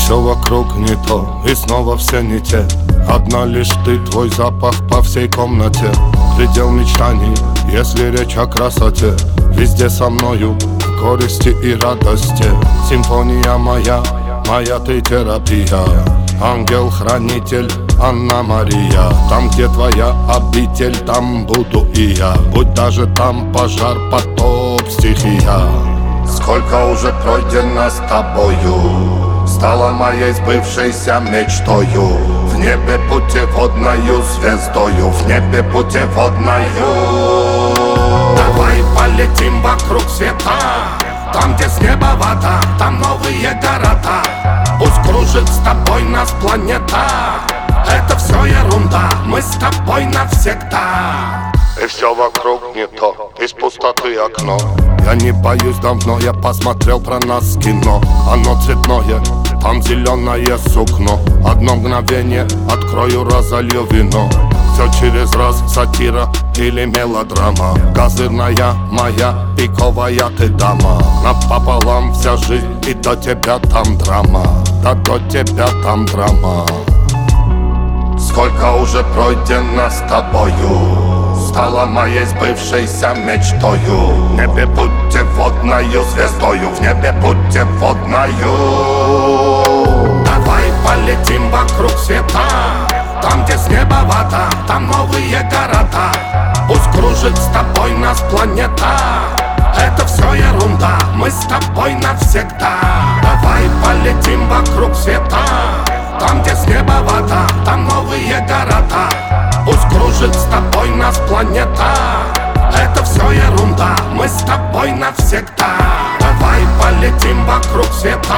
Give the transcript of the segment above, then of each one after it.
все вокруг не то, и снова все не те. Одна лишь ты, твой запах по всей комнате. Предел мечтаний, если речь о красоте. Везде со мною, в горести и радости. Симфония моя, моя ты терапия. Ангел-хранитель, Анна-Мария. Там, где твоя обитель, там буду и я. Будь даже там пожар, потоп, стихия. Сколько уже пройдено с тобою, стала моей сбывшейся мечтою. В небе путеводною звездою, в небе путеводною. Давай полетим вокруг света, там, где с неба вода, там новые города. Пусть кружит с тобой нас планета. Это все ерунда, мы с тобой навсегда. И все вокруг не то, из пустоты окно. Я не боюсь давно, я посмотрел про нас кино. Оно цветное, там зеленое сукно. Одно мгновение, открою, разолью вино. Все через раз, сатира или мелодрама. Козырная моя, пиковая ты дама. Напополам вся жизнь, и до тебя там драма. Да до тебя там драма. Сколько уже пройдено с тобою, стала моей сбывшейся мечтою. В небе путеводною звездою, в небе путеводною. Давай полетим вокруг света, там, где с неба вода, там новые города. Пусть кружит с тобой нас планета. Это все ерунда, мы с тобой навсегда. Давай полетим вокруг света, там, где с неба вода, там новые города. Пусть кружит с тобой нас планета. Это все ерунда, мы с тобой навсегда. Давай полетим вокруг света.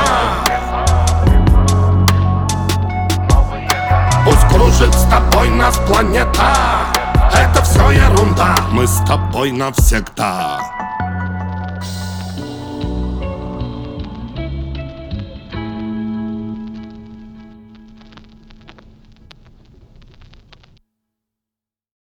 Пусть кружит с тобой нас планета. Это все ерунда, мы с тобой навсегда.